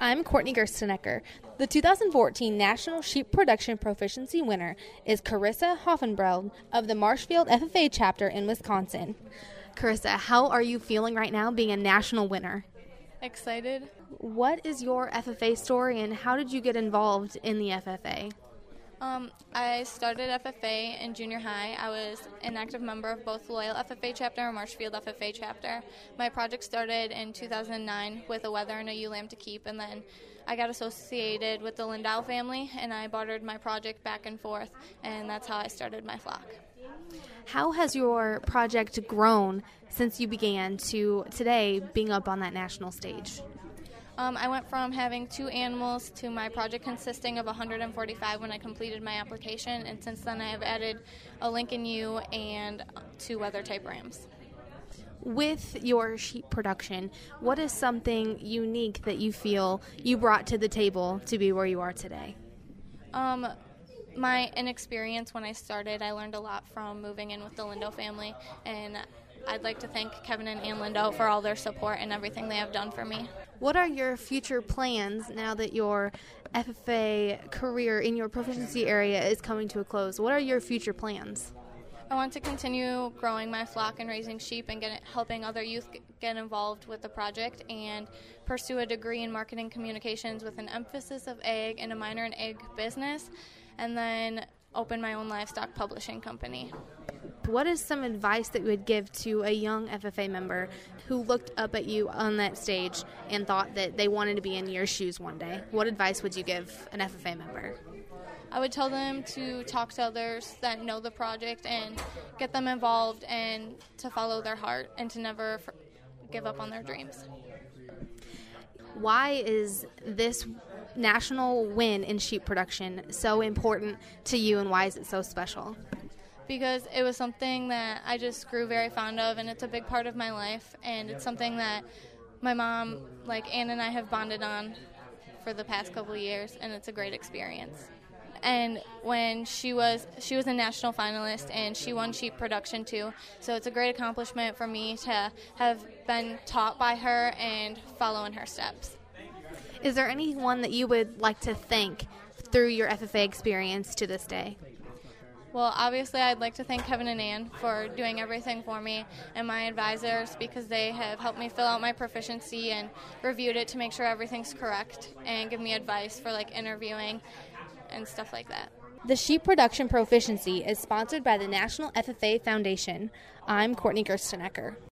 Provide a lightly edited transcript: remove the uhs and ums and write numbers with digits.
I'm Courtney Gerstenecker. The 2014 National Sheep Production Proficiency winner is Carissa Hoffenbreld of the Marshfield FFA chapter in Wisconsin. Carissa, how are you feeling right now being a national winner? Excited. What is your FFA story and how did you get involved in the FFA? I started FFA in junior high. I was an active member of both Loyal FFA chapter and Marshfield FFA chapter. My project started in 2009 with a wether and a ewe lamb to keep, and then I got associated with the Lindau family, and I bartered my project back and forth, and that's how I started my flock. How has your project grown since you began to today being up on that national stage? I went from having 2 animals to my project consisting of 145 when I completed my application, and since then I have added a Lincoln ewe and 2 wether-type rams. With your sheep production, what is something unique that you feel you brought to the table to be where you are today? My inexperience when I started, I learned a lot from moving in with the Lindau family, and I'd like to thank Kevin and Ann Lindau for all their support and everything they have done for me. What are your future plans now that your FFA career in your proficiency area is coming to a close? What are your future plans? I want to continue growing my flock and raising sheep and helping other youth get involved with the project and pursue a degree in marketing communications with an emphasis of egg and a minor in egg business, and then open my own livestock publishing company. What is some advice that you would give to a young FFA member who looked up at you on that stage and thought that they wanted to be in your shoes one day? What advice would you give an FFA member? I would tell them to talk to others that know the project and get them involved and to follow their heart and to never give up on their dreams. Why is this national win in sheep production so important to you, and why is it so special? Because it was something that I just grew very fond of, and it's a big part of my life, and it's something that my mom, Ann and I, have bonded on for the past couple of years, and it's a great experience. And when she was a national finalist, and she won sheep production too, so it's a great accomplishment for me to have been taught by her and follow in her steps. Is there anyone that you would like to thank through your FFA experience to this day? Well, obviously, I'd like to thank Kevin and Ann for doing everything for me, and my advisors, because they have helped me fill out my proficiency and reviewed it to make sure everything's correct and give me advice for interviewing and stuff like that. The Sheep Production Proficiency is sponsored by the National FFA Foundation. I'm Courtney Gerstenecker.